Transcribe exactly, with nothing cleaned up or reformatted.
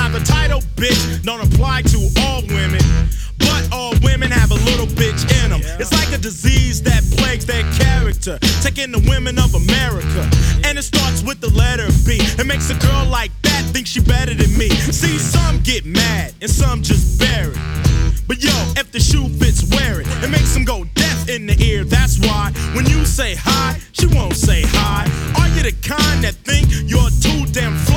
Now the title bitch don't apply to all women, but all women have a little bitch in them. It's like a disease that plagues their character, taking the women of America. And it starts with the letter B. It makes a girl like that think she better than me. See, some get mad and some just bear it. But yo, if the shoe fits, wear it. It makes them go deaf in the ear. That's why when you say hi, she won't say hi. Are you the kind that think you're too damn